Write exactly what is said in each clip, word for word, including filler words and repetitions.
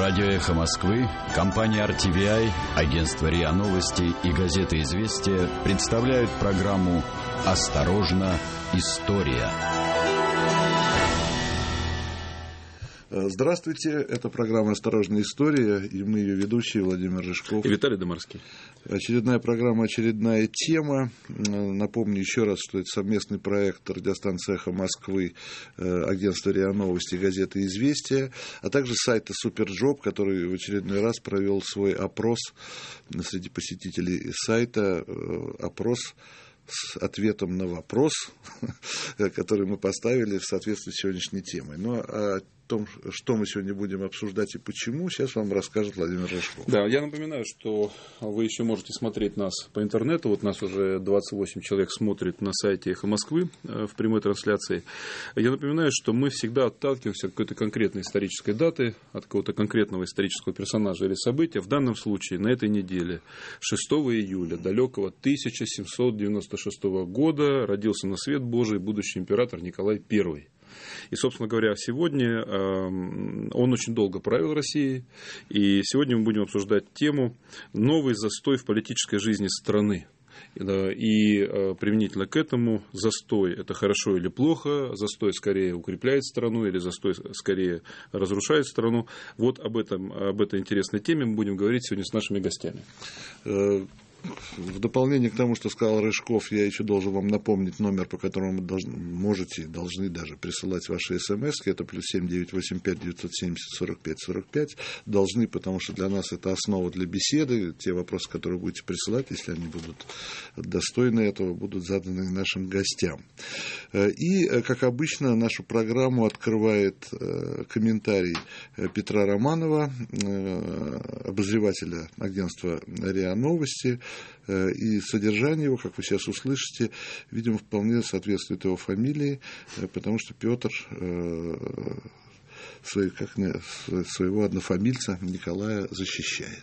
Радио «Эхо Москвы», компания ар ти ви ай, агентство РИА Новости и газета «Известия» представляют программу «Осторожно, история». Здравствуйте, это программа «Осторожная история», и мы ее ведущие Владимир Рыжков и Виталий Домарский. Очередная программа, очередная тема. Напомню еще раз, что это совместный проект радиостанции «Эхо Москвы», агентства РИА Новости, газеты «Известия», а также сайта «Суперджоп», который в очередной раз провел свой опрос среди посетителей сайта, опрос с ответом на вопрос, который мы поставили в соответствии с сегодняшней темой. Ну, а о том, что мы сегодня будем обсуждать и почему, сейчас вам расскажет Владимир Рыжков. Да, я напоминаю, что вы еще можете смотреть нас по интернету. Вот нас уже двадцать восемь человек смотрит на сайте «Эхо Москвы» в прямой трансляции. Я напоминаю, что мы всегда отталкиваемся от какой-то конкретной исторической даты, от какого-то конкретного исторического персонажа или события. В данном случае на этой неделе, шестого июля далекого тысяча семьсот девяносто шестого года, родился на свет Божий будущий император Николай Первый. И, собственно говоря, сегодня он очень долго правил Россией, и сегодня мы будем обсуждать тему «Новый застой в политической жизни страны». И применительно к этому застой – это хорошо или плохо, застой скорее укрепляет страну или застой скорее разрушает страну. Вот об, этом, об этой интересной теме мы будем говорить сегодня с нашими гостями. В дополнение к тому, что сказал Рыжков, я еще должен вам напомнить номер, по которому вы должны, можете, должны даже присылать ваши смс. Это плюс семь девятьсот восемьдесят пять девятьсот семьдесят сорок пять сорок пять. Должны, потому что для нас это основа для беседы. Те вопросы, которые будете присылать, если они будут достойны этого, будут заданы нашим гостям. И, как обычно, нашу программу открывает комментарий Петра Романова, обозревателя агентства РИА Новости. И содержание его, как вы сейчас услышите, видимо, вполне соответствует его фамилии, потому что Петр своего однофамильца Николая защищает.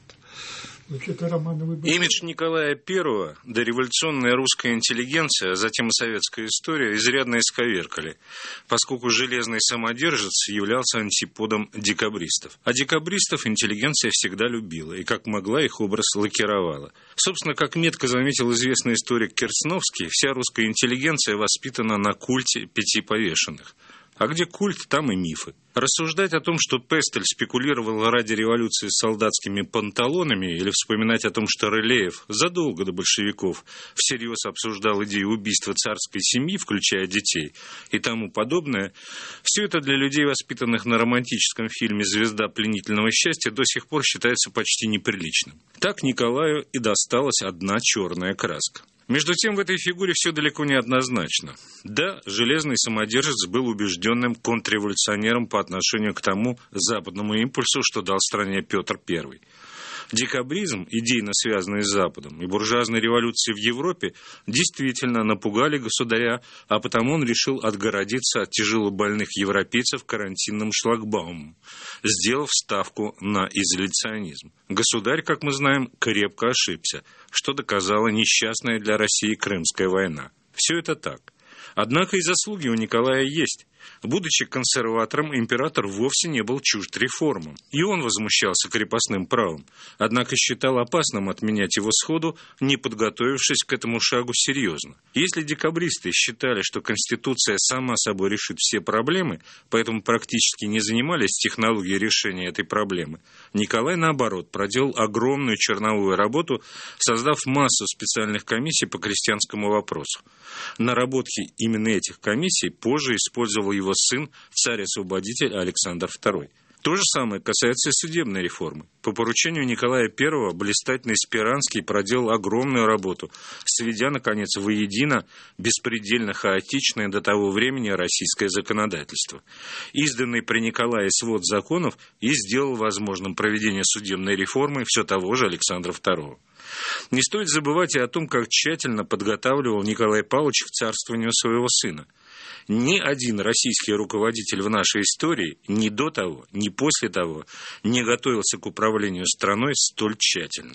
Имидж Николая Первого, дореволюционная русская интеллигенция, а затем и советская история изрядно исковеркали, поскольку железный самодержец являлся антиподом декабристов. А декабристов интеллигенция всегда любила и как могла их образ лакировала. Собственно, как метко заметил известный историк Керсновский, вся русская интеллигенция воспитана на культе пяти повешенных. А где культ, там и мифы. Рассуждать о том, что Пестель спекулировал ради революции с солдатскими панталонами, или вспоминать о том, что Рылеев задолго до большевиков всерьез обсуждал идею убийства царской семьи, включая детей, и тому подобное, все это для людей, воспитанных на романтическом фильме «Звезда пленительного счастья», до сих пор считается почти неприличным. Так Николаю и досталась одна черная краска. Между тем, в этой фигуре все далеко не однозначно. Да, железный самодержец был убежденным контрреволюционером по отношению к тому западному импульсу, что дал стране Петр Первый. Декабризм, идейно связанный с Западом, и буржуазные революции в Европе действительно напугали государя, а потому он решил отгородиться от тяжелобольных европейцев карантинным шлагбаумом, сделав ставку на изоляционизм. Государь, как мы знаем, крепко ошибся, что доказала несчастная для России Крымская война. Все это так. Однако и заслуги у Николая есть. Будучи консерватором, император вовсе не был чужд реформам. И он возмущался крепостным правом, однако считал опасным отменять его сходу, не подготовившись к этому шагу серьезно. Если декабристы считали, что Конституция сама собой решит все проблемы, поэтому практически не занимались технологией решения этой проблемы, Николай, наоборот, проделал огромную черновую работу, создав массу специальных комиссий по крестьянскому вопросу. Наработки именно этих комиссий позже использовал его сын, царь-освободитель Александр Второй. То же самое касается и судебной реформы. По поручению Николая Первого блистательный Спиранский проделал огромную работу, сведя, наконец, воедино беспредельно хаотичное до того времени российское законодательство. Изданный при Николае свод законов и сделал возможным проведение судебной реформы все того же Александра Второго. Не стоит забывать и о том, как тщательно подготавливал Николай Павлович к царствованию своего сына. Ни один российский руководитель в нашей истории ни до того, ни после того не готовился к управлению страной столь тщательно.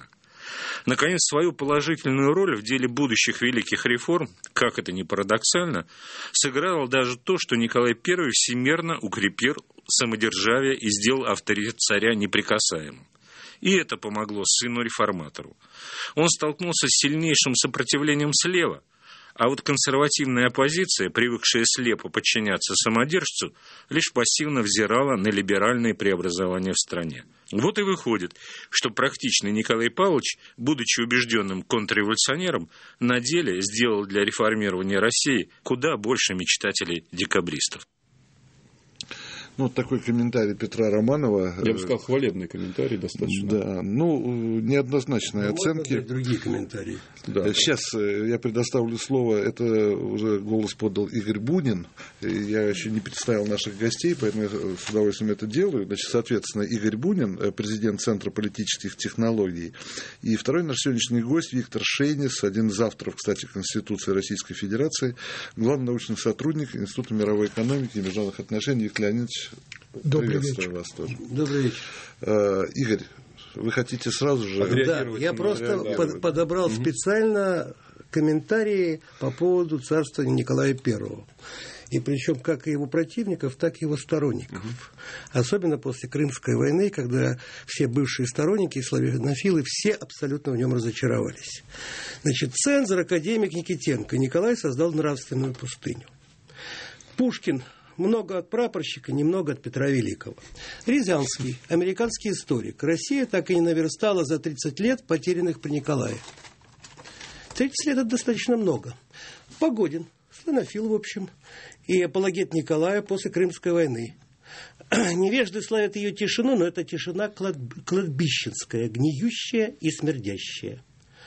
Наконец, свою положительную роль в деле будущих великих реформ, как это ни парадоксально, сыграло даже то, что Николай Первый всемерно укрепил самодержавие и сделал авторитет царя неприкасаемым. И это помогло сыну-реформатору. Он столкнулся с сильнейшим сопротивлением слева, а вот консервативная оппозиция, привыкшая слепо подчиняться самодержцу, лишь пассивно взирала на либеральные преобразования в стране. Вот и выходит, что практичный Николай Павлович, будучи убежденным контрреволюционером, на деле сделал для реформирования России куда больше мечтателей-декабристов. Ну, вот такой комментарий Петра Романова. Я бы сказал, хвалебный комментарий достаточно. Да, ну, неоднозначные ну, оценки. Можно другие комментарии. Да. Сейчас я предоставлю слово, это уже голос подал Игорь Бунин. Я еще не представил наших гостей, поэтому я с удовольствием это делаю. Значит, соответственно, Игорь Бунин, президент Центра политических технологий. И второй наш сегодняшний гость Виктор Шейнис, один из авторов, кстати, Конституции Российской Федерации, главный научный сотрудник Института мировой экономики и международных отношений. Виктор Леонидович, Добрый приветствую вечер. вас тоже. Добрый вечер. Э, Игорь, вы хотите сразу же... Да, я просто под, подобрал mm-hmm. специально комментарии по поводу царствования Николая Первого. И причем как и его противников, так и его сторонников. Mm-hmm. Особенно после Крымской войны, когда все бывшие сторонники и славянофилы все абсолютно в нем разочаровались. Значит, цензор, академик Никитенко Николай создал нравственную пустыню. Пушкин много от прапорщика, немного от Петра Великого. Рязанский, американский историк. Россия так и не наверстала за тридцать лет потерянных при Николае. тридцать лет – это достаточно много. Погодин, славянофил, в общем, и апологет Николая после Крымской войны. Невежды славят ее тишину, но это тишина кладбищенская, гниющая и смердящая.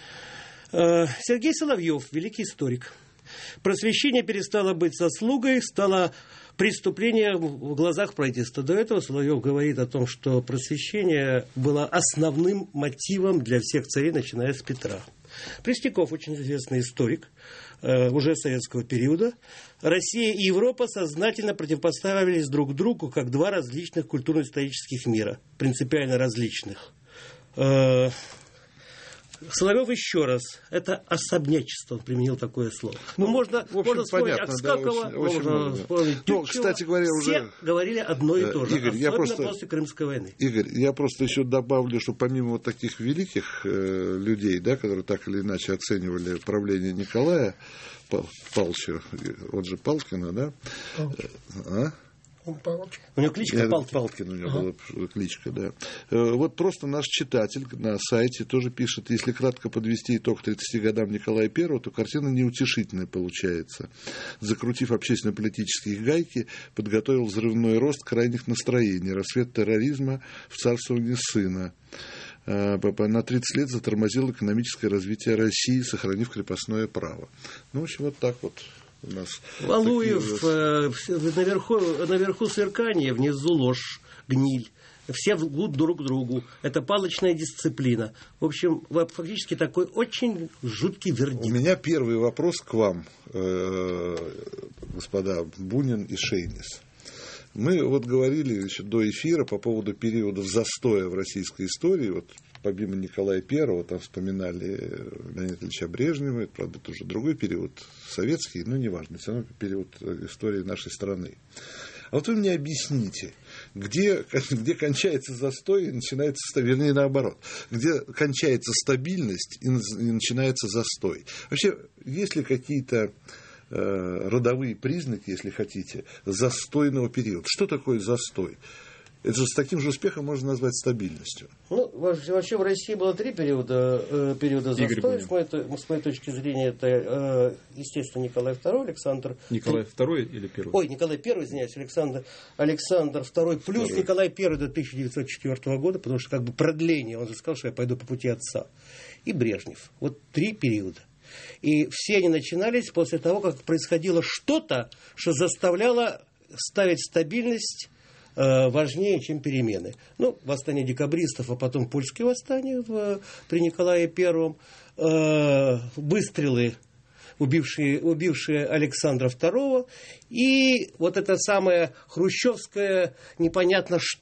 Сергей Соловьев, великий историк. Просвещение перестало быть заслугой, стало преступление в глазах правительства. До этого Соловьев говорит о том, что просвещение было основным мотивом для всех царей, начиная с Петра. Пресняков, очень известный историк, э, уже советского периода. Россия и Европа сознательно противопоставились друг другу как два различных культурно-исторических мира, принципиально различных. Э, Соловьев еще раз, это особнячество, он применил такое слово. Ну, можно, в общем, можно вспомнить понятно, Акскакова, да, очень, очень можно вспомнить Тютчева. Ну, кстати говоря, все уже... говорили одно и то же, Игорь, особенно я просто... после Крымской войны. Игорь, я просто еще добавлю, что помимо вот таких великих э, людей, да, которые так или иначе оценивали правление Николая Павловича, он же Палкина, да? А? У него кличка Палкин. Палкин у него ага. была кличка, да. Вот просто наш читатель на сайте тоже пишет, если кратко подвести итог тридцати годам Николая Первого, то картина неутешительная получается. Закрутив общественно-политические гайки, подготовил взрывной рост крайних настроений, рассвет терроризма в царствовании сына. На тридцать лет затормозил экономическое развитие России, сохранив крепостное право. Ну, в общем, вот так вот. У нас Валуев, э, наверху, наверху сверкание, внизу ложь, гниль. Все лгут друг другу. Это палочная дисциплина. В общем, фактически такой очень жуткий вердикт. У меня первый вопрос к вам, э, господа Бунин и Шейнис. Мы вот говорили еще до эфира по поводу периодов застоя в российской истории. Вот помимо Николая Первого, там вспоминали Леонида Ильича Брежнева, это, правда, тоже другой период, советский, но неважно, все равно период истории нашей страны. А вот вы мне объясните, где, где кончается застой и начинается стабильность, вернее, наоборот, где кончается стабильность и начинается застой. Вообще, есть ли какие-то э, родовые признаки, если хотите, застойного периода? Что такое застой? Это же с таким же успехом можно назвать стабильностью. Ну, вообще в России было три периода, э, периода застоя. С моей, с моей точки зрения, это, э, естественно, Николай Второй, Александр... Николай Второй или Первый? Ой, Николай Первый, извиняюсь, Александр, Александр Второй плюс Второй. Николай Первый до тысяча девятьсот четвёртого года, потому что как бы продление, он же сказал, что я пойду по пути отца. И Брежнев. Вот три периода. И все они начинались после того, как происходило что-то, что заставляло ставить стабильность важнее, чем перемены. Ну, восстание декабристов, а потом польские восстания в, при Николае Первом, э, выстрелы, убившие, убившие Александра Второго, и вот это самое хрущевское непонятно что,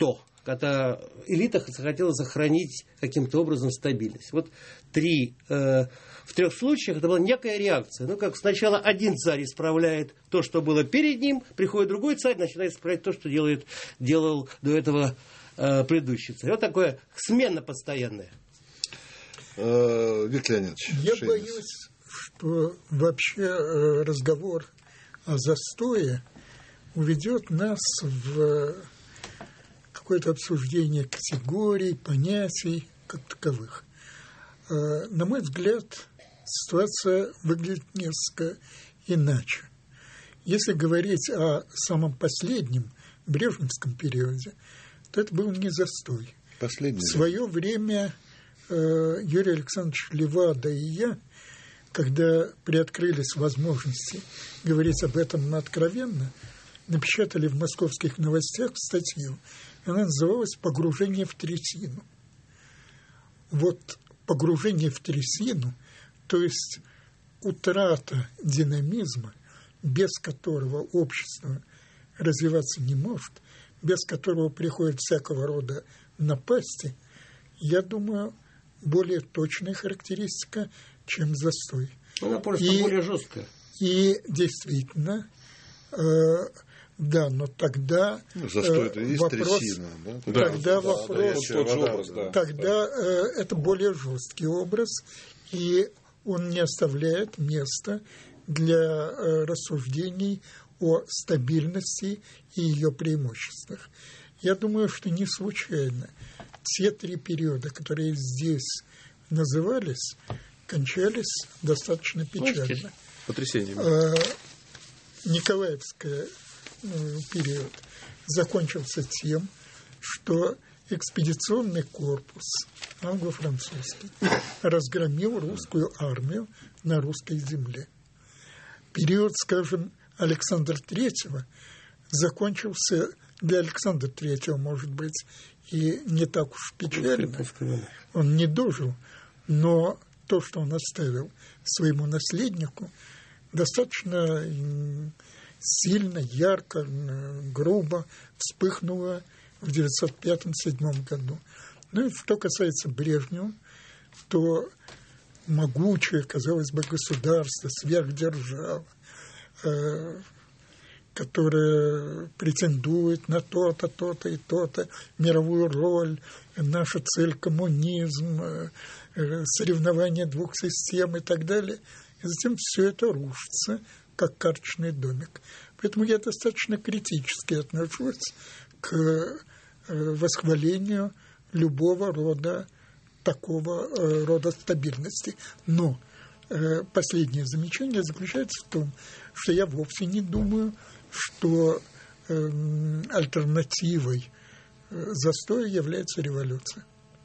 когда элита захотела сохранить каким-то образом стабильность. Вот три, э, в трех случаях это была некая реакция. Ну, как сначала один царь исправляет то, что было перед ним, приходит другой царь, начинает исправлять то, что делает, делал до этого э, предыдущий царь. Вот такое смена постоянная. Виктор Леонидович. Я Шейнис. боюсь, что вообще разговор о застое уведет нас в какое-то обсуждение категорий, понятий как таковых. На мой взгляд, ситуация выглядит несколько иначе. Если говорить о самом последнем брежневском периоде, то это был не застой. Последний. В свое время Юрий Александрович Левада и я, когда приоткрылись возможности говорить об этом откровенно, напечатали в московских новостях статью. Она называлась «Погружение в трясину». Вот погружение в трясину, то есть утрата динамизма, без которого общество развиваться не может, без которого приходят всякого рода напасти, я думаю, более точная характеристика, чем застой. Она просто и, более жесткая. И действительно, э, да, но тогда ну, застой это и есть вопрос, трясина, да? Тогда да, вопрос, да, да, образ, да, тогда да. Э, это более жесткий образ, и он не оставляет места для э, рассуждений о стабильности и ее преимуществах. Я думаю, что не случайно те три периода, которые здесь назывались, кончались достаточно печально. Потрясением. Николаевский период закончился тем, что экспедиционный корпус англо-французский разгромил русскую армию на русской земле. Период, скажем, Александра Третьего закончился для Александра Третьего, может быть, и не так уж печально. Он не дожил, но то, что он оставил своему наследнику, достаточно сильно, ярко, грубо вспыхнуло в девятьсот пятом — седьмом году. Ну и что касается Брежнева, то могучее, казалось бы, государство, сверхдержава, э, которая претендует на то-то, то-то и то-то, мировую роль, наша цель коммунизм, э, соревнования двух систем и так далее. И затем все это рушится, как карточный домик. Поэтому я достаточно критически отношусь к э, восхвалению любого рода такого э, рода стабильности. Но э, последнее замечание заключается в том, что я вовсе не думаю, что э, альтернативой э, застоя является революция.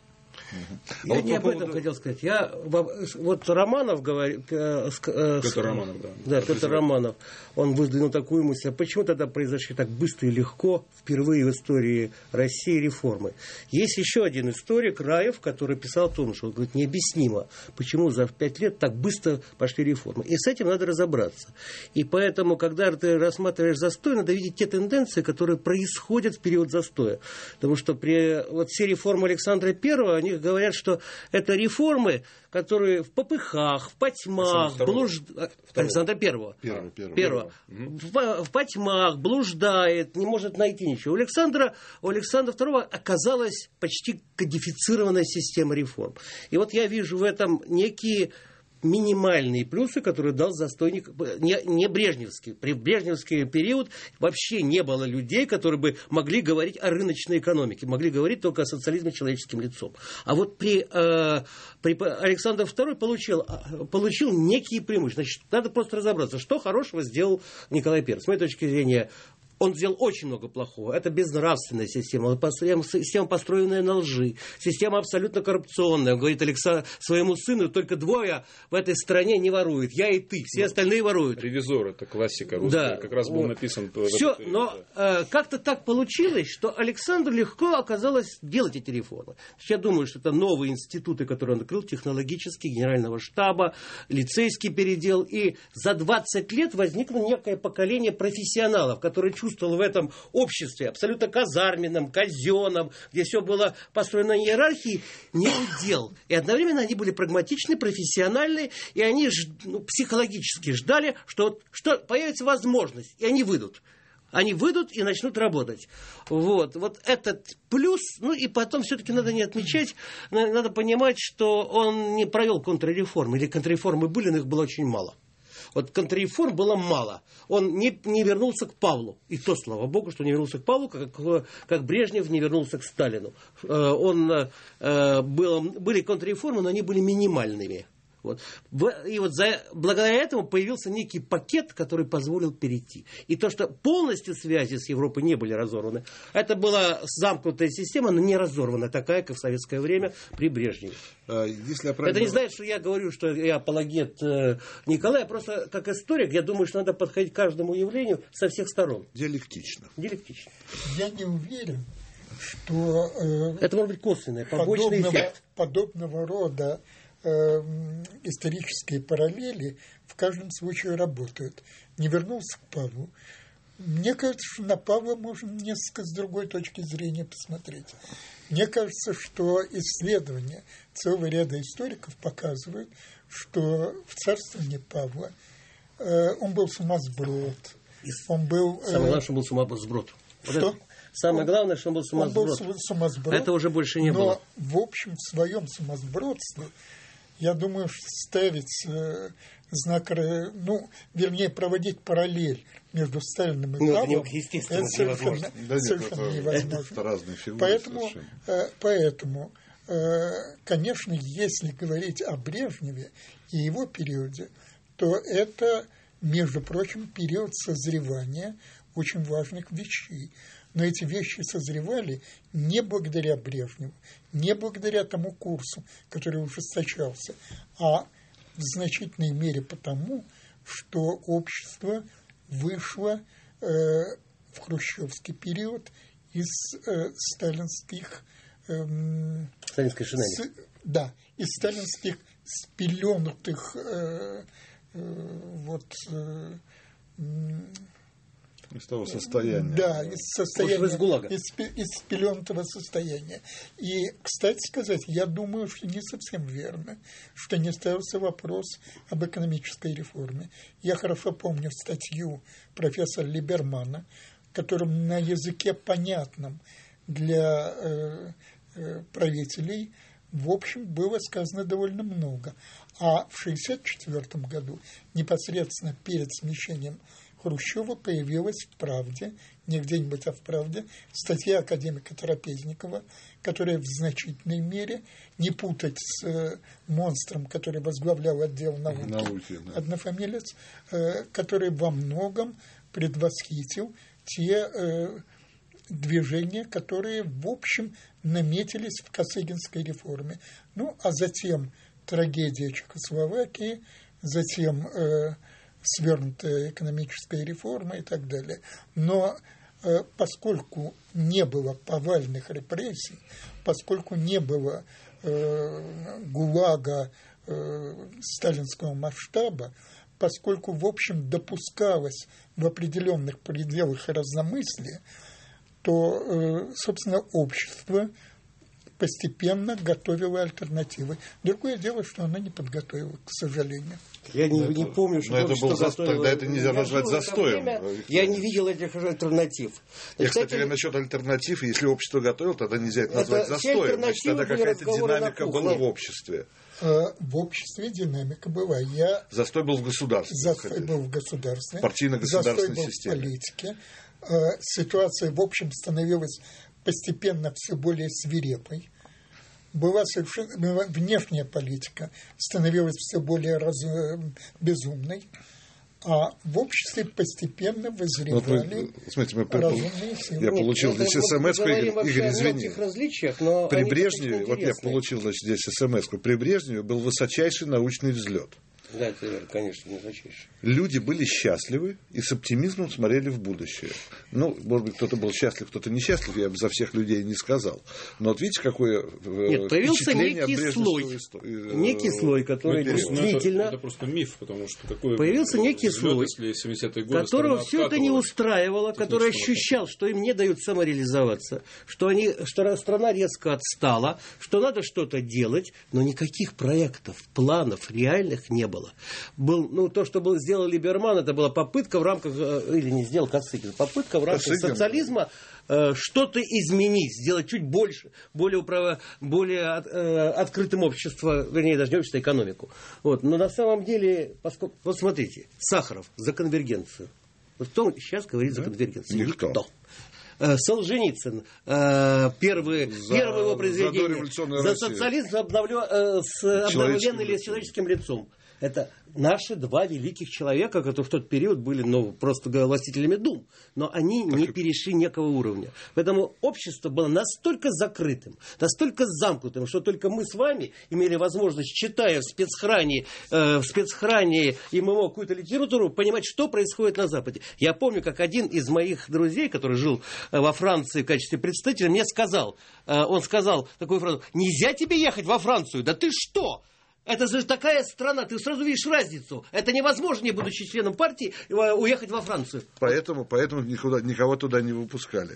Я а вот не об поводу... этом хотел сказать. Я, вот Романов говорит... Э, э, Петр Романов, да. Да, Петр Романов. Он выдвинул такую мысль. А почему тогда произошли так быстро и легко впервые в истории России реформы? Есть еще один историк, Раев, который писал о том, что он говорит, необъяснимо, почему за пять лет так быстро пошли реформы. И с этим надо разобраться. И поэтому, когда ты рассматриваешь застой, надо видеть те тенденции, которые происходят в период застоя. Потому что при, вот все реформы Александра Первого, они говорят, что это реформы, которые в попыхах, в потьмах, блуж... Александра Первого. Первого. Первого. Первого. В, в потьмах, блуждает, не может найти ничего. У Александра, у Александра Второго оказалась почти кодифицированная система реформ. И вот я вижу в этом некие минимальные плюсы, которые дал застойник, не, не брежневский. При брежневский период вообще не было людей, которые бы могли говорить о рыночной экономике, могли говорить только о социализме человеческим лицом. А вот при, э, при Александр Второй получил, получил некие преимущества. Значит, надо просто разобраться, что хорошего сделал Николай Первый. С моей точки зрения, он сделал очень много плохого. Это безнравственная система, система, построенная на лжи, система абсолютно коррупционная. Он говорит Александру, своему сыну, только двое в этой стране не воруют. Я и ты, все остальные воруют. Ревизор, это классика русская, да, как раз был вот написан. Все, но э, как-то так получилось, что Александру легко оказалось делать эти реформы. Я думаю, что это новые институты, которые он открыл, технологический, генерального штаба, лицейский передел. И за двадцать лет возникло некое поколение профессионалов, которые чувствовал в этом обществе, абсолютно казарменном, казенном, где все было построено на иерархии, не удел. И одновременно они были прагматичны, профессиональны, и они ну, психологически ждали, что, что появится возможность, и они выйдут. Они выйдут и начнут работать. Вот, вот этот плюс, ну и потом все-таки надо не отмечать, надо понимать, что он не провел контрреформы, или контрреформы были, но их было очень мало. Вот контрреформ было мало. Он не, не вернулся к Павлу. И то, слава богу, что не вернулся к Павлу, как, как Брежнев не вернулся к Сталину. Он, был, были контрреформы, но они были минимальными. Вот. И вот за, благодаря этому появился некий пакет, который позволил перейти. И то, что полностью связи с Европой не были разорваны, это была замкнутая система, но не разорвана, такая, как в советское время при Брежневе. Если я правильно... Это не значит, что я говорю, что я апологет э, Николая, просто как историк, я думаю, что надо подходить к каждому явлению со всех сторон. Диалектично. Диалектично. Я не уверен, что... Э, это может быть косвенный, побочный подобного, эффект. Подобного рода исторические параллели в каждом случае работают. Не вернулся к Павлу. Мне кажется, что на Павла можно несколько с другой точки зрения посмотреть. Мне кажется, что исследования целого ряда историков показывают, что в царствовании Павла э, он был сумасброд. Он был, э, Самое главное, что он был сумасброд. Что? Вот Самое главное, что он был сумасброд. Он был сумасброд. Это уже больше не но, было. Но, в общем, в своем сумасбродстве, я думаю, что ставить э, знак, ну, вернее, проводить параллель между Сталиным и ну, Павлом, это, естественно, это совершенно, да совершенно нет, это, невозможно. Это разные фигуры. Поэтому, э, поэтому э, конечно, если говорить о Брежневе и его периоде, то это, между прочим, период созревания очень важных вещей. Но эти вещи созревали не благодаря Брежневу, не благодаря тому курсу, который ужесточался, а в значительной мере потому, что общество вышло э, в хрущевский период из э, сталинских... Э, Сталинской шинели. С, да, из сталинских спеленутых э, э, вот... Э, из того состояния. Да, из состояния, из ГУЛАГа. Из, из спеленутого состояния. И, кстати сказать, я думаю, что не совсем верно, что не ставился вопрос об экономической реформе. Я хорошо помню статью профессора Либермана, которым на языке понятном для э, э, правителей, в общем, было сказано довольно много. А в шестьдесят четвёртом году, непосредственно перед смещением Хрущева, появилась в «Правде», не где-нибудь, а в «Правде», статья академика Трапезникова, которая в значительной мере, не путать с э, монстром, который возглавлял отдел науки, науки да. однофамилец, э, который во многом предвосхитил те э, движения, которые, в общем, наметились в Косыгинской реформе. Ну, а затем трагедия Чехословакии, затем... Э, свернутая экономическая реформа и так далее. Но э, поскольку не было повальных репрессий, поскольку не было э, ГУЛАГа э, сталинского масштаба, поскольку, в общем, допускалось в определенных пределах разномыслия, то, э, собственно, общество постепенно готовило альтернативы. Другое дело, что оно не подготовило, к сожалению. Я не, это, не помню, что это был за... готовило. Тогда это нельзя назвать застоем. Я не видел этих альтернатив. Я, кстати, кстати, насчет альтернатив, если общество готовило, тогда нельзя это назвать это застоем. Значит, тогда какая-то динамика была в обществе. В обществе динамика была. Я... Застой был в государстве. Застой был в государстве. Партийно-государственной Застой был системе. В политике. Ситуация, в общем, становилась постепенно все более свирепой. Была совершенно внешняя политика, становилась все более раз, безумной, а в обществе постепенно вызревали вот мы, смотрите, мы, разумные силы. Я получил здесь смс-ку, Игорь, Игорь извини. При Брежневе, вот я получил, значит, здесь смс-ку, при Брежневе был высочайший научный взлет. Да, это верно, конечно, высочайший. Люди были счастливы и с оптимизмом смотрели в будущее. Ну, может быть, кто-то был счастлив, кто-то несчастлив, я бы за всех людей не сказал. Но вот видите, какое Нет, появился некий слой, истории. некий слой, который ну, действительно... Это, это просто миф, потому что такое... Появился некий слой, годы, которого все это не устраивало, который ощущал, что им не дают самореализоваться, что, они, что страна резко отстала, что надо что-то делать, но никаких проектов, планов реальных не было. Был, ну, то, что был, сделал Либерман, это была попытка в рамках, или не сделал Косыгин, попытка в рамках Косыгин. социализма э, что-то изменить, сделать чуть больше, более, управ... более от, э, открытым общество, вернее, даже не общество, а экономику. Вот. Но на самом деле, поскольку, вот смотрите, Сахаров за конвергенцию. Вот кто сейчас говорит да? за конвергенцию? Никто. Никто. Солженицын, первый, за, первое его произведение за, за социализм обновлен, с обновленным или с человеческим лицом. Это наши два великих человека, которые в тот период были, ну, просто властителями дум, но они так не перешли некого уровня. Поэтому общество было настолько закрытым, настолько замкнутым, что только мы с вами имели возможность, читая в спецхране, э, в спецхране ММО какую-то литературу, понимать, что происходит на Западе. Я помню, как один из моих друзей, который жил во Франции в качестве представителя, мне сказал, э, он сказал такую фразу: «Нельзя тебе ехать во Францию, да ты что? Это же такая страна, ты сразу видишь разницу. Это невозможно, не будучи членом партии, уехать во Францию». Поэтому, поэтому никуда, никого туда не выпускали.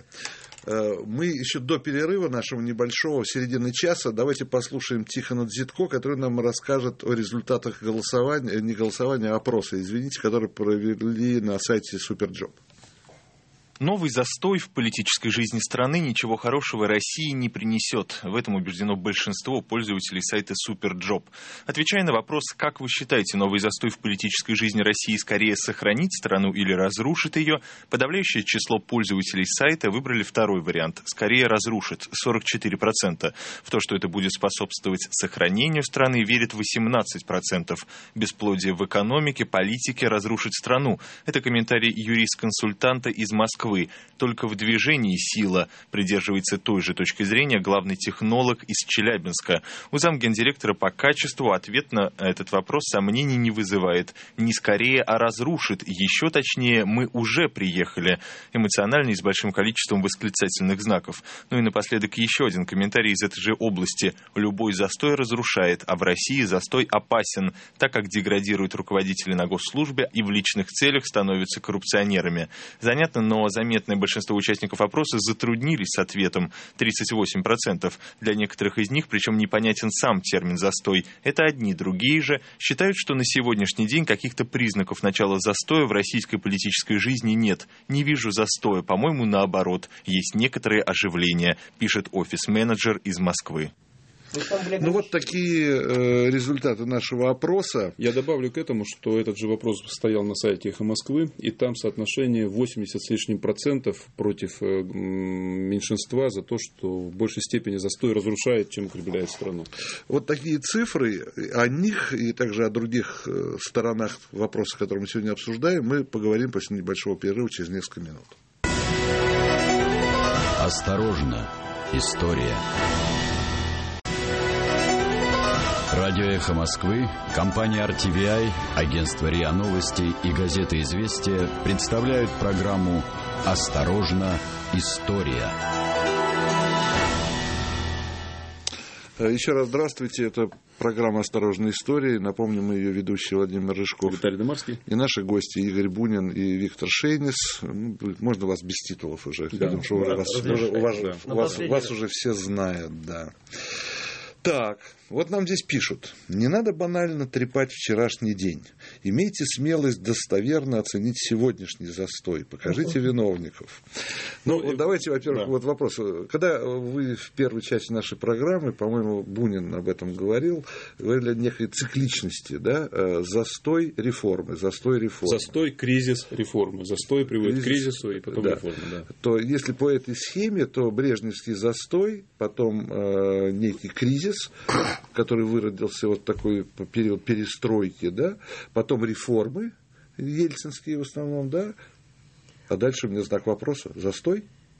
Мы еще до перерыва нашего небольшого, в середине часа, давайте послушаем Тихона Дзитко, который нам расскажет о результатах голосования, не голосования, а опроса, извините, который провели на сайте Суперджоп. Новый застой в политической жизни страны ничего хорошего России не принесет. В этом убеждено большинство пользователей сайта Суперджоп. Отвечая на вопрос, как вы считаете, новый застой в политической жизни России скорее сохранит страну или разрушит ее, подавляющее число пользователей сайта выбрали второй вариант. Скорее разрушит, сорок четыре процента. В то, что это будет способствовать сохранению страны, верит восемнадцать процентов. Бесплодие в экономике, политике разрушит страну. Это комментарий юрист-консультанта из Москвы. Только в движении сила, придерживается той же точки зрения главный технолог из Челябинска. У замгендиректора по качеству ответ на этот вопрос сомнений не вызывает. Не скорее, а разрушит. Еще точнее, мы уже приехали. Эмоционально и с большим количеством восклицательных знаков. Ну и напоследок еще один комментарий из этой же области. Любой застой разрушает, а в России застой опасен, так как деградируют руководители на госслужбе и в личных целях становятся коррупционерами. Занятно, но заметное большинство участников опроса затруднились с ответом, тридцать восемь процентов. Для некоторых из них, причем непонятен сам термин «застой». Это одни, другие же считают, что на сегодняшний день каких-то признаков начала застоя в российской политической жизни нет. Не вижу застоя, по-моему, наоборот. Есть некоторые оживления, пишет офис-менеджер из Москвы. Ну вот такие э, результаты нашего опроса. Я добавлю к этому, что этот же вопрос стоял на сайте «Эхо Москвы», и там соотношение восемьдесят с лишним процентов против э, меньшинства за то, что в большей степени застой разрушает, чем укрепляет страну. Вот такие цифры, о них и также о других сторонах вопроса, который мы сегодня обсуждаем, мы поговорим после небольшого перерыва через несколько минут. Осторожно, история. Радио «Эхо Москвы», компания ар ти ви ай, агентство РИА Новости и газета «Известия» представляют программу «Осторожно, история». Еще раз здравствуйте. Это программа «Осторожная история». Напомню, мы ее ведущие Владимир Рыжков. Виталий Домарский. И наши гости Игорь Бунин и Виктор Шейнис. Ну, можно вас без титулов уже, да, потому что уже вас, уже, у вас, да. вас, вас уже все знают. Да. Так, вот нам здесь пишут. Не надо банально трепать вчерашний день. Имейте смелость достоверно оценить сегодняшний застой. Покажите виновников. Ну, вот давайте, во-первых, да. вот вопрос. Когда вы в первой части нашей программы, по-моему, Бунин об этом говорил, говорили о некой цикличности, да? Застой реформы, застой реформы. Застой, кризис, реформы. Застой приводит кризис, к кризису и потом да. реформы. Да. То если по этой схеме, то брежневский застой, потом э, некий кризис, который выродился вот такой период перестройки, да, потом реформы ельцинские в основном, да, а дальше у меня знак вопроса, застой?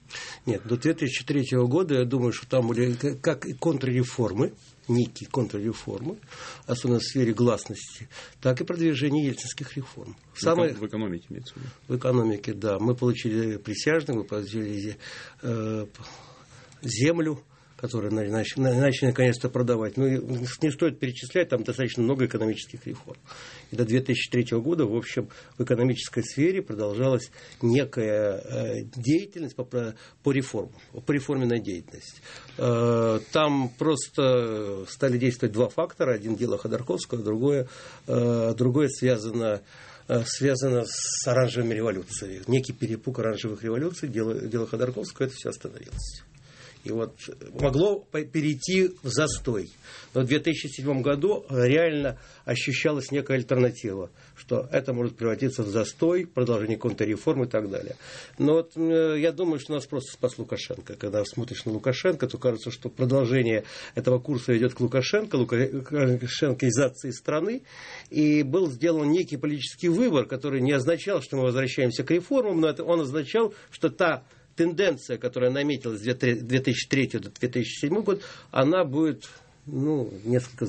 Нет, до две тысячи третьего года, я думаю, что там были как и контрреформы, некие контрреформы, особенно в сфере гласности, так и продвижение ельцинских реформ. Самое... В экономике имеется в виду? В экономике, да. Мы получили присяжных, мы получили э, землю, которые начали, начали наконец-то продавать. Но не стоит перечислять, там достаточно много экономических реформ. И до две тысячи третьего года, в общем, в экономической сфере продолжалась некая э, деятельность по, по реформам, по реформенной деятельности. Э, там просто стали действовать два фактора. Один дело Ходорковского, другое, э, другое связано связано с оранжевыми революциями. Некий перепуг оранжевых революций, дело, дело Ходорковского, это все остановилось. И вот могло перейти в застой. Но в две тысячи седьмом году реально ощущалась некая альтернатива, что это может превратиться в застой, продолжение контрреформ и так далее. Но вот я думаю, что нас просто спас Лукашенко. Когда смотришь на Лукашенко, то кажется, что продолжение этого курса идет к Лукашенко, лукашенкоизации страны. И был сделан некий политический выбор, который не означал, что мы возвращаемся к реформам, но это он означал, что та тенденция, которая наметилась с две тысячи третьего до две тысячи седьмого года, она будет ну, несколько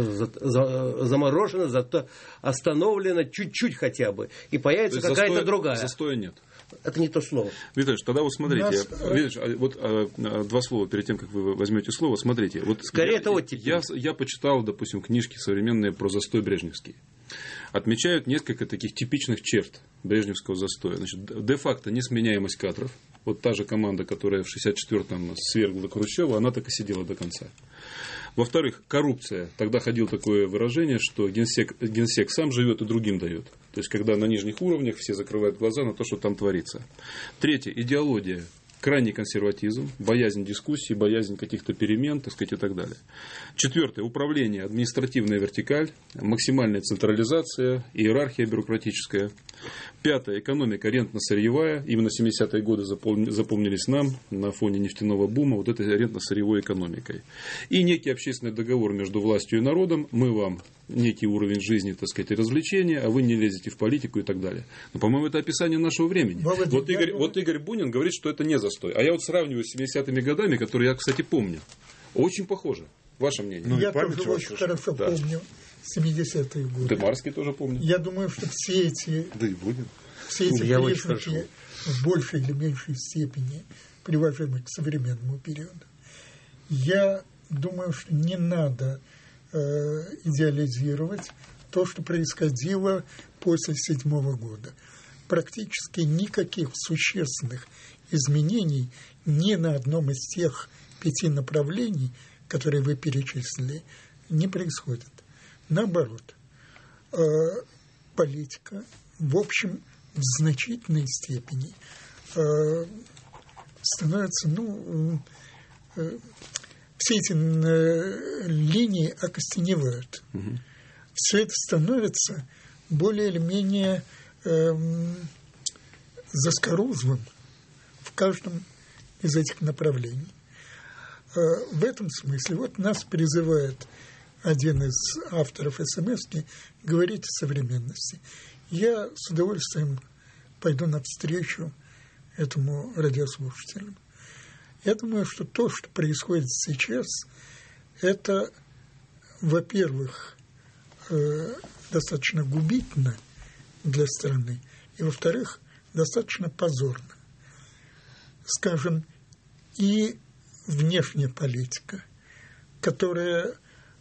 заморожена, зато остановлена чуть-чуть хотя бы. И появится какая-то застоя, другая. Застоя нет. Это не то слово. Виталий, тогда вот смотрите, Нас... видишь, вот а, два слова перед тем, как вы возьмете слово, смотрите. Вот Скорее я, это оттепель. Я, я почитал, допустим, книжки современные про застой брежневский. Отмечают несколько таких типичных черт брежневского застоя. Значит, де-факто несменяемость кадров. Вот та же команда, которая в шестьдесят четвёртом свергла Хрущева, она так и сидела до конца. Во-вторых, коррупция. Тогда ходило такое выражение, что генсек, генсек сам живет и другим дает. То есть, когда на нижних уровнях все закрывают глаза на то, что там творится. Третье. Идеология. Крайний консерватизм, боязнь дискуссий, боязнь каких-то перемен, так сказать, и так далее. Четвертое. Управление, административная вертикаль, максимальная централизация, иерархия бюрократическая. Пятое. Экономика рентно-сырьевая. Именно семидесятые годы запомнились нам на фоне нефтяного бума вот этой рентно-сырьевой экономикой. И некий общественный договор между властью и народом. Мы вам некий уровень жизни, так сказать, и развлечения, а вы не лезете в политику и так далее. Но, по-моему, это описание нашего времени. Вот Игорь, вот Игорь Бунин говорит, что это не застой. А я вот сравниваю с семидесятыми годами, которые я, кстати, помню. Очень похоже. Ваше мнение? Ну, я тоже очень хорошо да. помню семидесятые годы. Дымарский тоже помню. Я думаю, что все эти, да и Бунин. все эти я признаки в большей или меньшей степени привожимы к современному периоду. Я думаю, что не надо э, идеализировать то, что происходило после седьмого года. Практически никаких существенных изменений ни на одном из тех пяти направлений, которые вы перечислили, не происходит. Наоборот, э, политика, в общем, в значительной степени э, становится, ну, э, все эти э, линии окостеневают. Угу. Все это становится более или менее э, заскорузлым в каждом из этих направлений. Э, в этом смысле вот нас призывает один из авторов СМСки говорить о современности. Я с удовольствием пойду навстречу этому радиослушателю. Я думаю, что то, что происходит сейчас, это, во-первых, э, достаточно губительно для страны, и, во-вторых, достаточно позорно. Скажем, и внешняя политика, которая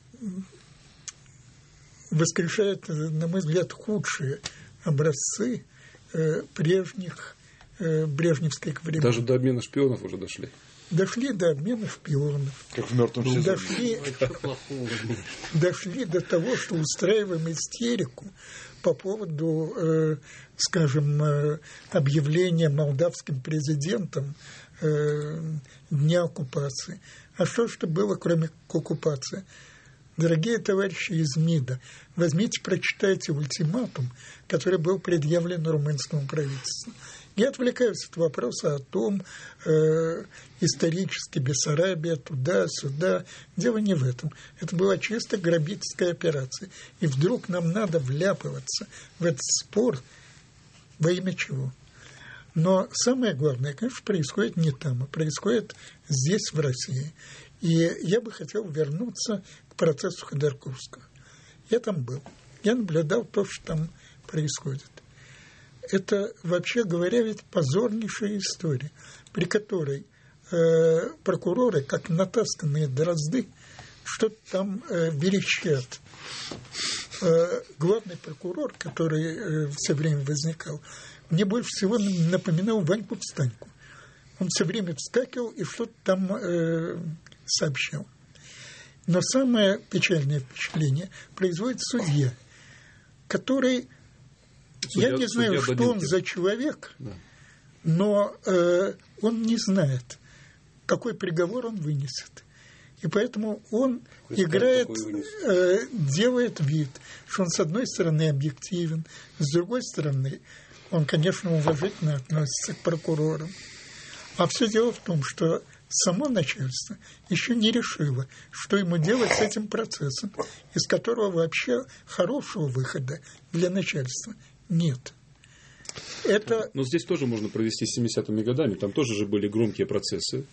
воскрешает, на мой взгляд, худшие образцы э, прежних э, брежневских времен. Даже до обмена шпионов уже дошли. Дошли до обмена шпионов. Как в мертвом сезоне. Дошли, дошли до того, что устраиваем истерику по поводу, э, скажем, э, объявления молдавским президентом э, дня оккупации. А что же было, кроме оккупации? Дорогие товарищи из МИДа, возьмите, прочитайте ультиматум, который был предъявлен румынскому правительству. Не отвлекаюсь от вопроса о том, э, исторически Бессарабия, туда-сюда. Дело не в этом. Это была чисто грабительская операция. И вдруг нам надо вляпываться в этот спор во имя чего? Но самое главное, конечно, происходит не там, а происходит здесь, в России. И я бы хотел вернуться к процессу Ходорковского. Я там был. Я наблюдал то, что там происходит. Это, вообще говоря, ведь позорнейшая история, при которой э, прокуроры, как натасканные дрозды, что-то там э, верещат. Э, главный прокурор, который э, все время возникал, мне больше всего напоминал Ваньку-встаньку. Он все время вскакивал и что-то там э, сообщал. Но самое печальное впечатление производит судья, который, судья, я не знаю, что Данилкин. Он за человек, да. но э, он не знает, какой приговор он вынесет. И поэтому он Какой играет, э, делает вид, что он, с одной стороны, объективен, с другой стороны, он, конечно, уважительно относится к прокурорам. А все дело в том, что само начальство еще не решило, что ему делать с этим процессом, из которого вообще хорошего выхода для начальства нет. Это... Но здесь тоже можно провести с семидесятыми годами. Там тоже же были громкие процессы.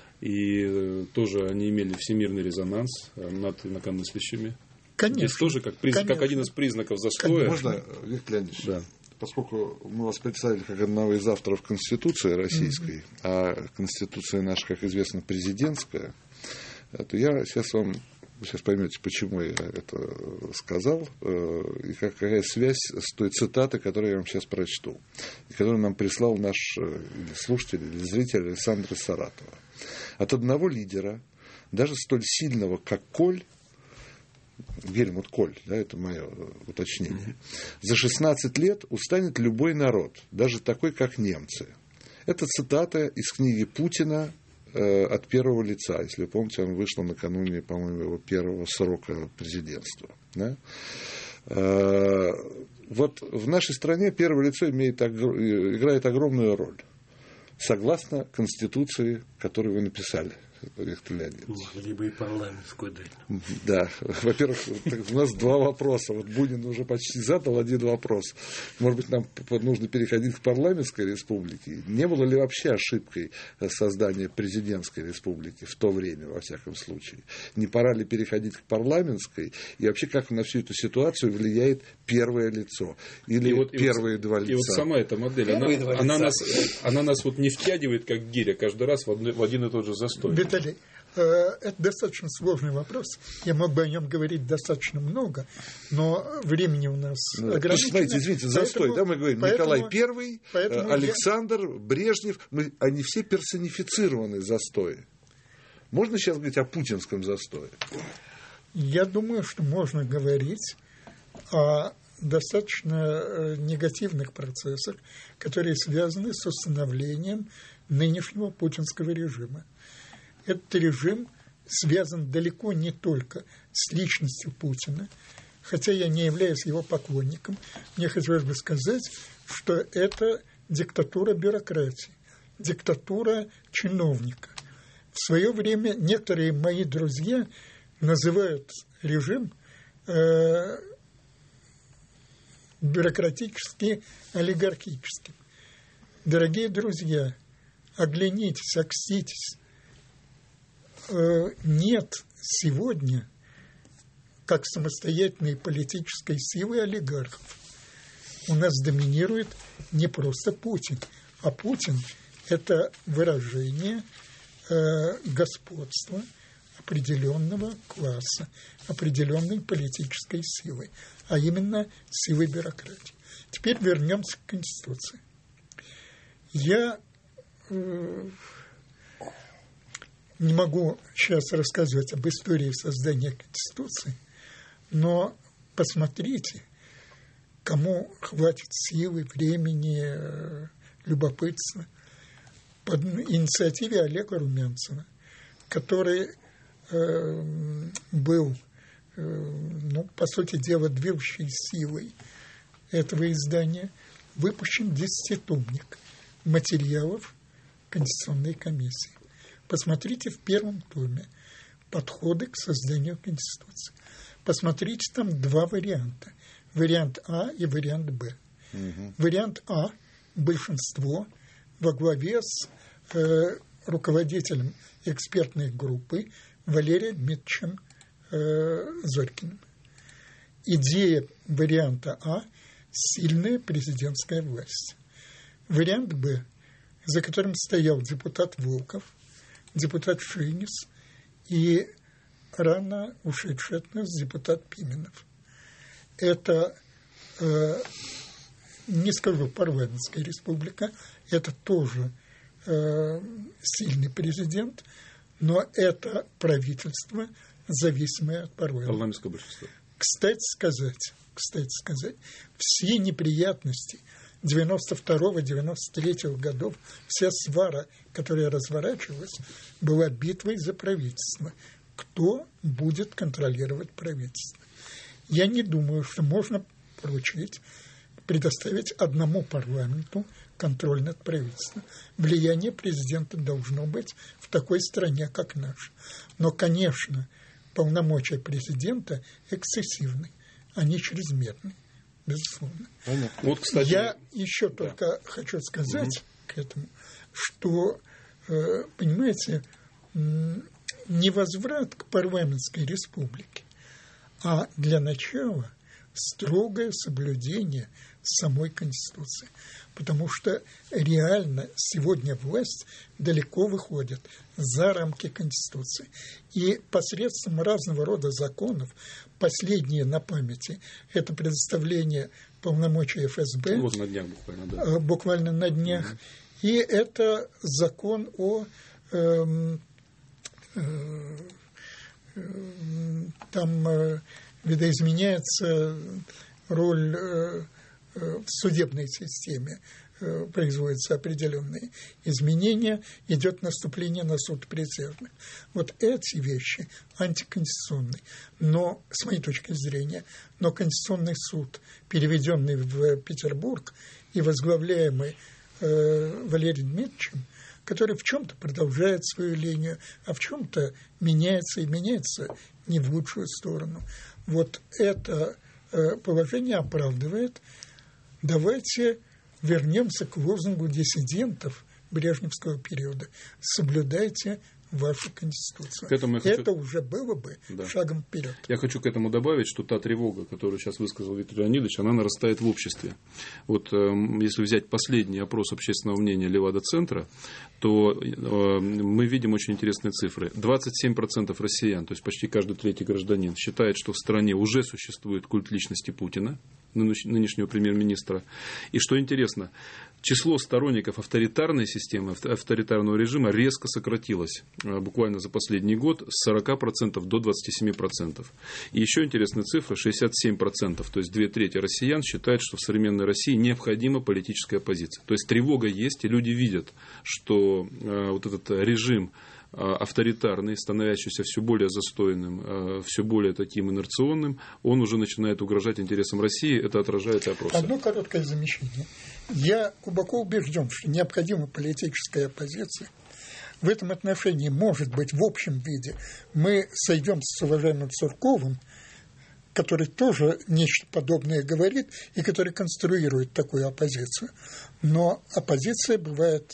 И тоже они имели всемирный резонанс над инакомыслящими. Конечно. Здесь тоже как, приз... как один из признаков застоя. Можно, Виктор Леонидович? Да. Поскольку мы вас представили как одного из авторов Конституции российской, mm-hmm. а Конституция наша, как известно, президентская, то я сейчас вам, вы сейчас поймете, почему я это сказал, и какая связь с той цитатой, которую я вам сейчас прочту, и которую нам прислал наш или слушатель, или зритель Александр из Саратова. От одного лидера, даже столь сильного, как Коль, Гельмут Коль, да, это мое уточнение, за шестнадцать лет устанет любой народ, даже такой, как немцы. Это цитата из книги Путина э, от первого лица. Если вы помните, он вышел накануне, по-моему, его первого срока президентства. Да? Э, вот в нашей стране первое лицо имеет, играет огромную роль, согласно Конституции, которую вы написали, Виктор Леонидович. Либо и парламентскую дать. Да. Во-первых, у нас два вопроса. Вот Бунин уже почти задал один вопрос. Может быть, нам нужно переходить к парламентской республике? Не было ли вообще ошибкой создания президентской республики в то время, во всяком случае? Не пора ли переходить к парламентской? И вообще, как на всю эту ситуацию влияет первое лицо? Или и вот, первые и вот, два лица? И вот сама эта модель, она, она, нас, она нас вот не втягивает, как гиря, каждый раз в, одно, в один и тот же застой. Виталий, это достаточно сложный вопрос. Я мог бы о нем говорить достаточно много, но времени у нас ну, ограничено. Смотрите, извините, застой. Поэтому, да, мы говорим, поэтому, Николай Первый, Александр, я... Брежнев, мы, они все персонифицированы застои. Можно сейчас говорить о путинском застое? Я думаю, что можно говорить о достаточно негативных процессах, которые связаны с установлением нынешнего путинского режима. Этот режим связан далеко не только с личностью Путина, хотя я не являюсь его поклонником. Мне хотелось бы сказать, что это диктатура бюрократии, диктатура чиновника. В свое время некоторые мои друзья называют режим э, бюрократически олигархическим. Дорогие друзья, оглянитесь, окститесь. Нет сегодня, как самостоятельной политической силы олигархов. У нас доминирует не просто Путин, а Путин – это выражение э, господства определенного класса, определенной политической силы, а именно силы бюрократии. Теперь вернемся к Конституции. Я... Э, Не могу сейчас рассказывать об истории создания Конституции, но посмотрите, кому хватит силы, времени, любопытства. По инициативе Олега Румянцева, который э, был, э, ну, по сути дела, движущей силой этого издания, выпущен десятитомник материалов Конституционной комиссии. Посмотрите в первом томе подходы к созданию Конституции. Посмотрите, там два варианта. Вариант А и вариант Б. Угу. Вариант А – большинство во главе с э, руководителем экспертной группы Валерием Дмитриевичем э, Зорькиным. Идея варианта А – сильная президентская власть. Вариант Б, за которым стоял депутат Волков, депутат Шинис и рано ушедший от нас депутат Пименов. Это, э, не скажу, парламентская республика, это тоже э, сильный президент, но это правительство, зависимое от парламента. Парламентское большинство. Кстати сказать, кстати сказать, все неприятности девяносто второго — девяносто третьего годов, вся свара, которая разворачивалась, была битвой за правительство. Кто будет контролировать правительство? Я не думаю, что можно поручить, предоставить одному парламенту контроль над правительством. Влияние президента должно быть в такой стране, как наша. Но, конечно, полномочия президента эксцессивны, они чрезмерны, безусловно. Вот, кстати, я еще да. только хочу сказать угу. к этому, что, э, понимаете, не возврат к парламентской республике, а для начала строгое соблюдение самой Конституции. Потому что реально сегодня власть далеко выходит за рамки Конституции. И посредством разного рода законов, последние на памяти, это предоставление полномочий эф эс бэ. Вот на днях буквально, да. Буквально на днях. Угу. И это закон о... Э, э, э, там э, видоизменяется роль... Э, в судебной системе э, производятся определенные изменения, идет наступление на суд присяжных. Вот эти вещи антиконституционные. Но, с моей точки зрения, но Конституционный суд, переведенный в Петербург и возглавляемый э, Валерием Дмитриевичем, который в чем-то продолжает свою линию, а в чем-то меняется и меняется не в лучшую сторону. Вот это э, положение оправдывает. Давайте вернемся к лозунгу диссидентов брежневского периода. Соблюдайте вашу Конституцию. Это хочу... уже было бы да. шагом вперед. Я хочу к этому добавить, что та тревога, которую сейчас высказал Виктор Леонидович, она нарастает в обществе. Вот э, если взять последний опрос общественного мнения Левада-центра, то э, мы видим очень интересные цифры. двадцать семь процентов россиян, то есть почти каждый третий гражданин, считает, что в стране уже существует культ личности Путина, нынешнего премьер-министра. И что интересно, число сторонников авторитарной системы, авторитарного режима резко сократилось буквально за последний год с сорока процентов до двадцати семи процентов. И еще интересная цифра, шестьдесят семь процентов, то есть две трети россиян считают, что в современной России необходима политическая оппозиция. То есть тревога есть, и люди видят, что э, вот этот режим авторитарный, становящийся все более застойным, все более таким инерционным, он уже начинает угрожать интересам России. Это отражает опрос. Одно короткое замечание. Я глубоко убежден, что необходима политическая оппозиция. В этом отношении, может быть, в общем виде мы сойдем с уважаемым Сурковым, который тоже нечто подобное говорит и который конструирует такую оппозицию. Но оппозиция бывает...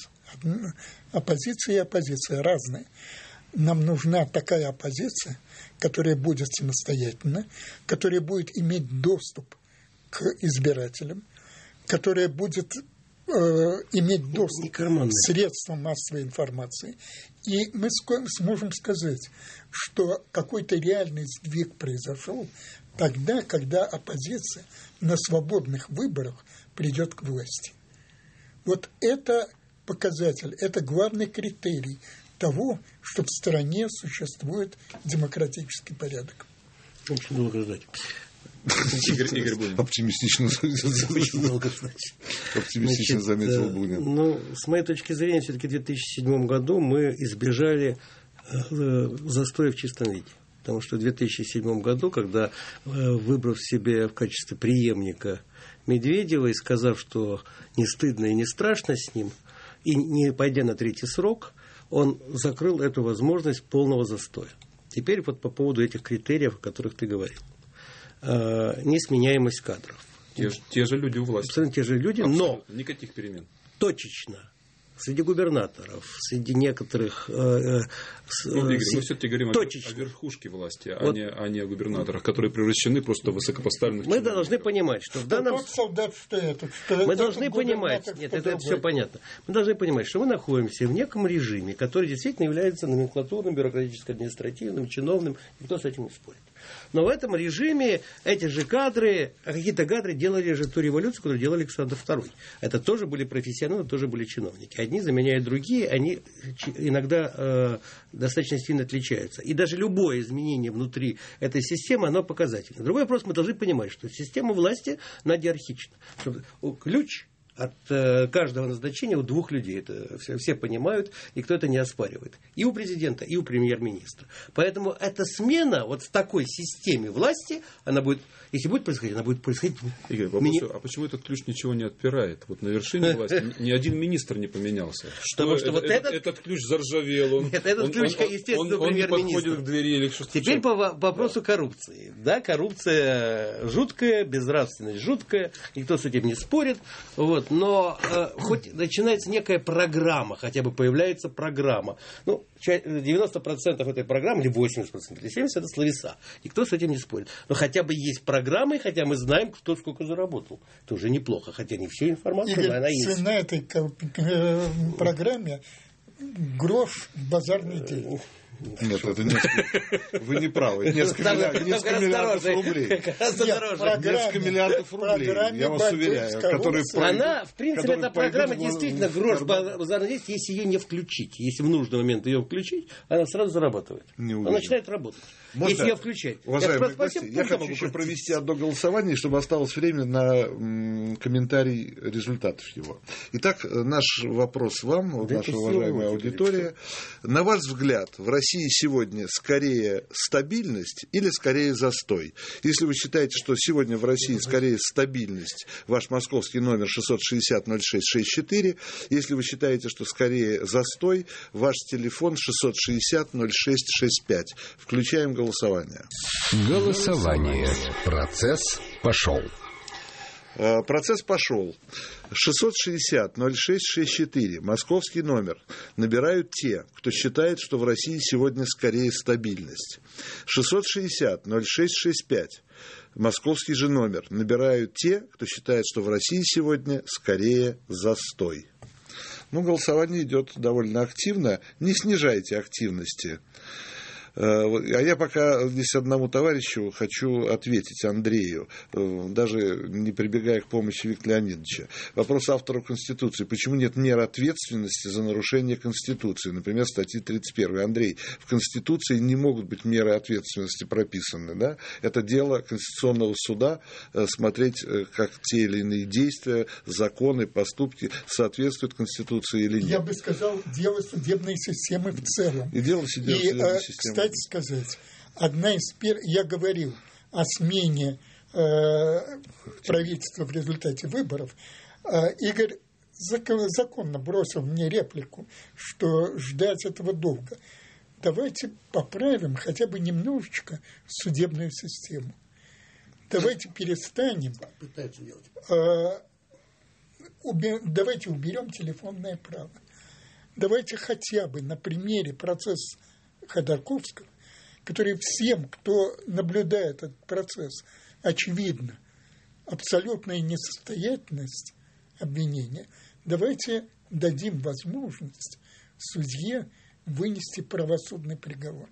Оппозиция и оппозиция разные. Нам нужна такая оппозиция, которая будет самостоятельна, которая будет иметь доступ к избирателям, которая будет э, иметь доступ к средствам массовой информации. И мы сможем сказать, что какой-то реальный сдвиг произошел тогда, когда оппозиция на свободных выборах придет к власти. Вот это показатель, это главный критерий того, что в стране существует демократический порядок. Очень долго ждать. Игорь, Игорь Бунин. Оптимистично, оптимистично заметил Бунин. Ну, с моей точки зрения, все-таки в две тысячи седьмом году мы избежали застоя в чистом виде. Потому что в две тысячи седьмом году, когда, выбрав себе в качестве преемника Медведева и сказав, что не стыдно и не страшно с ним, и не пойдя на третий срок, он закрыл эту возможность полного застоя. Теперь вот по поводу этих критериев, о которых ты говорил. Э, несменяемость кадров. Те, те же люди у власти. Абсолютно те же люди, Абсолютно. Но никаких перемен. Точечно среди губернаторов, среди некоторых... Э, ну, Игорь, мы все-таки говорим точечно. О верхушке власти, вот. а, не, а не о губернаторах, которые превращены просто в высокопоставленных Мы человек. должны понимать, что в данном... Что солдат, что это, что мы это должны понимать, нет, это, это все понятно. Мы должны понимать, что мы находимся в неком режиме, который действительно является номенклатурным, бюрократическо-административным, чиновным, никто с этим не спорит. Но в этом режиме эти же кадры, а какие-то кадры делали же ту революцию, которую делал Александр Второй. Это тоже были профессионалы, тоже были чиновники. Одни заменяют другие, они иногда э, достаточно сильно отличаются. И даже любое изменение внутри этой системы, оно показательно. Другой вопрос, мы должны понимать, что система власти, она диархична. Ключ от э, каждого назначения у двух людей. Это все, все понимают, никто это не оспаривает. И у президента, и у премьер-министра. Поэтому эта смена вот в такой системе власти, она будет, если будет происходить, она будет происходить... Игорь, вопрос, Мини... а почему этот ключ ничего не отпирает? Вот на вершине власти ни один министр не поменялся. Потому что вот этот... Этот ключ заржавел. Нет, этот ключ, естественно, премьер-министр. Он не подходит к двери или что-то. Теперь по вопросу коррупции. Да, коррупция жуткая, безнравственность жуткая, никто с этим не спорит. Вот. Но э, хоть начинается некая программа, хотя бы появляется программа. Ну, девяносто процентов этой программы, или восемьдесят процентов, или семьдесят процентов это словеса. Никто с этим не спорит. Но хотя бы есть программы, хотя мы знаем, кто сколько заработал. Это уже неплохо, хотя не всю информацию, Игорь, но она есть. На этой программе грош базарный день. Нет, это несколько... Вы не правы. Несколько, миллиард, несколько миллиардов рублей. Несколько миллиардов рублей, я вас уверяю. Которые Она, в принципе, эта программа действительно грош базарный день, если ее не включить. Если в нужный момент ее включить, она сразу зарабатывает. Она начинает работать. Можно, если ее включать. Уважаемые гости, я хочу еще провести одно голосование, чтобы осталось время на м, комментарий результатов его. Итак, наш вопрос вам, да, наша уважаемая аудитория. На ваш взгляд, в России сегодня скорее стабильность или скорее застой? Если вы считаете, что сегодня в России скорее стабильность, ваш московский номер шестьсот шестьдесят ноль шесть шестьдесят четыре. Если вы считаете, что скорее застой, ваш телефон шестьсот шестьдесят ноль шесть шестьдесят пять. Включаем голосование. Голосование. Процесс пошел. Процесс пошел. шестьсот шестьдесят ноль шесть шестьдесят четыре. Московский номер. Набирают те, кто считает, что в России сегодня скорее стабильность. шестьсот шестьдесят ноль шесть шестьдесят пять. Московский же номер. Набирают те, кто считает, что в России сегодня скорее застой. Ну, голосование идет довольно активно. Не снижайте активности. А я пока здесь одному товарищу хочу ответить, Андрею, даже не прибегая к помощи Виктора Леонидовича. Вопрос автору Конституции. Почему нет мер ответственности за нарушение Конституции? Например, статьи тридцать первой. Андрей, в Конституции не могут быть меры ответственности прописаны. Да? Это дело Конституционного суда смотреть, как те или иные действия, законы, поступки соответствуют Конституции или нет. Я бы сказал, дело судебной системы в целом. И дело судебной И, системы. Кстати сказать, одна из первых, я говорил о смене э, правительства в результате выборов, э, Игорь законно бросил мне реплику, что ждать этого долго. Давайте поправим хотя бы немножечко судебную систему. Давайте перестанем, э, уби, давайте уберем телефонное право. Давайте хотя бы на примере процесса Ходорковского, который всем, кто наблюдает этот процесс, очевидно, абсолютная несостоятельность обвинения, давайте дадим возможность судье вынести правосудный приговор.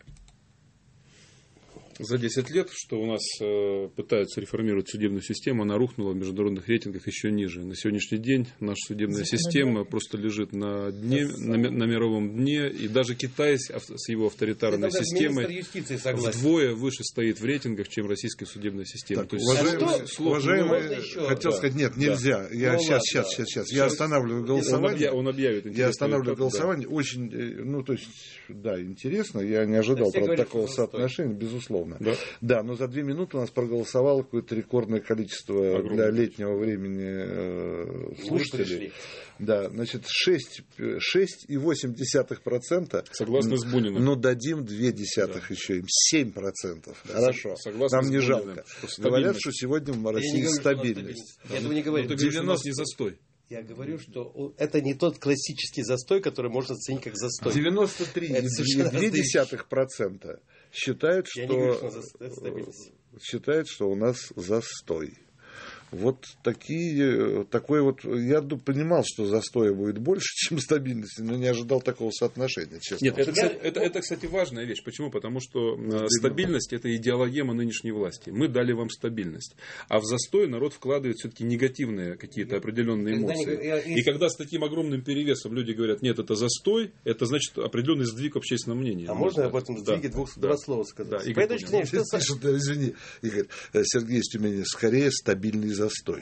За десять лет, что у нас э, пытаются реформировать судебную систему, она рухнула в международных рейтингах еще ниже. На сегодняшний день наша судебная система просто лежит на дне, на, на мировом дне, и даже Китай с, с его авторитарной это системой вдвое выше стоит в рейтингах, чем российская судебная система. Так, То есть, уважаемые, слов, уважаемые слов, хотел да, сказать, нет, нельзя. Да. Я ну, сейчас, ладно, сейчас, да. сейчас, сейчас. Я останавливаю голосование. Он объявит. Я останавливаю голосование. Да. Очень, ну, то есть, да, интересно. Я не ожидал, правда, говорят, такого соотношения, безусловно. Да. Да, но за две минуты у нас проголосовало какое-то рекордное количество огромное для летнего времени э, слушателей. Да, значит, шесть и восемь десятых процента. Согласно с Буниным. Но дадим две десятых да. еще им. семь процентов. Да, хорошо. Согласно нам не жалко. Что говорят, что сегодня в России говорю, стабильность. Я этого не говорю. девяносто не застой. Я говорю, что это не тот классический застой, который можно оценить как застой. девяносто три и две десятых процента считают, что, говорю, что считают, что у нас застой. Вот такие, такой вот, я понимал, что застоя будет больше, чем стабильности, но не ожидал такого соотношения, честно. Нет, это, кстати, это, это, кстати, важная вещь. Почему? Потому что э, стабильность – это идеологема нынешней власти. Мы дали вам стабильность. А в застой народ вкладывает все-таки негативные какие-то определенные эмоции. Я, я, И когда с таким огромным перевесом люди говорят, нет, это застой, это значит определенный сдвиг в общественном мнении. А можно об этом сдвиге да, двух, да, два слова сказать? Да, Игорь, Игорь, что... Извини, Игорь, Сергей из Тюмени, скорее стабильный застой.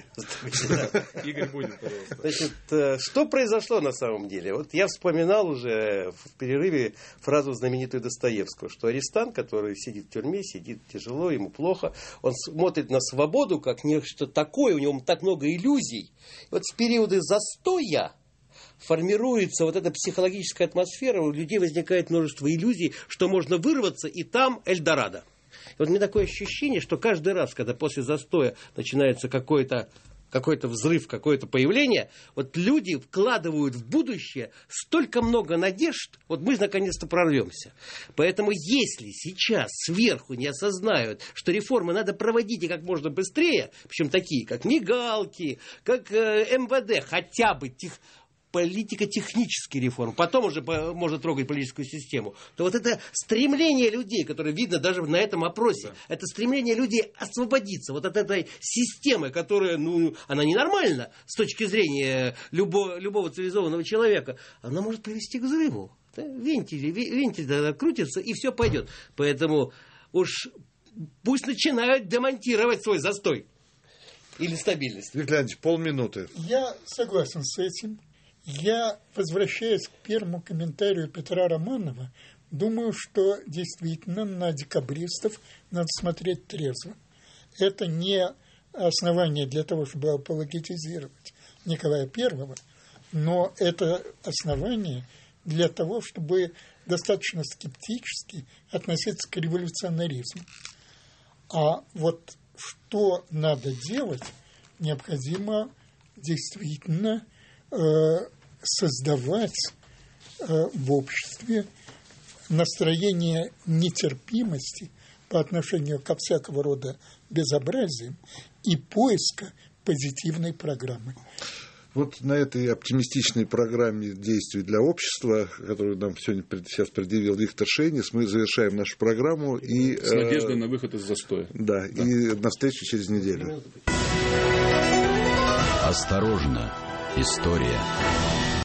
Игорь будет, пожалуйста. Значит, что произошло на самом деле? Вот я вспоминал уже в перерыве фразу знаменитую Достоевского, что арестант, который сидит в тюрьме, сидит тяжело, ему плохо, он смотрит на свободу как нечто такое, у него так много иллюзий. И вот в периоды застоя формируется вот эта психологическая атмосфера, у людей возникает множество иллюзий, что можно вырваться, и там Эльдорадо. И вот у меня такое ощущение, что каждый раз, когда после застоя начинается какой-то, какой-то взрыв, какое-то появление, вот люди вкладывают в будущее столько много надежд, вот мы наконец-то прорвемся. Поэтому если сейчас сверху не осознают, что реформы надо проводить и как можно быстрее, причем такие, как мигалки, как э, эм вэ дэ, хотя бы тех... политико-технические реформы, потом уже можно трогать политическую систему, то вот это стремление людей, которое видно даже на этом опросе, да. Это стремление людей освободиться вот от этой системы, которая, ну, она ненормальна с точки зрения любого, любого цивилизованного человека, она может привести к взрыву. Да? Вентили, вентиль тогда крутится, и все пойдет. Поэтому уж пусть начинают демонтировать свой застой или стабильность. Виктор Леонидович, полминуты. Я согласен с этим. Я, возвращаясь к первому комментарию Петра Романова, думаю, что действительно на декабристов надо смотреть трезво. Это не основание для того, чтобы апологетизировать Николая Первого, но это основание для того, чтобы достаточно скептически относиться к революционаризму. А вот что надо делать, необходимо действительно создавать в обществе настроение нетерпимости по отношению ко всякого рода безобразиям и поиска позитивной программы. Вот на этой оптимистичной программе действий для общества, которую нам сегодня сейчас предъявил Виктор Шейнис, мы завершаем нашу программу. И, с надеждой э, на выход из застоя. Да, да, и на встречу через неделю. Осторожно, история.